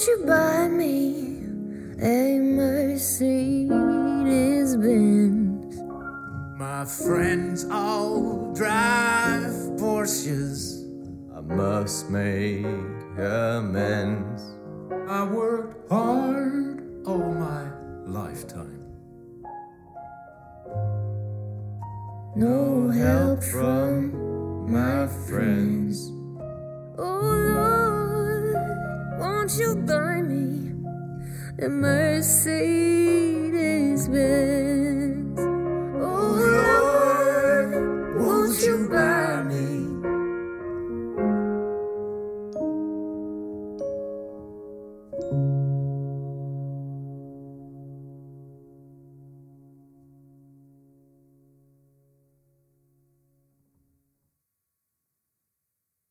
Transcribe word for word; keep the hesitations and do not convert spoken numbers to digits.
you buy me a Mercedes Benz? My friends all drive Porsches. I must make amends. I worked hard all my lifetime. No help from my friends. Oh Lord, won't you buy me a Mercedes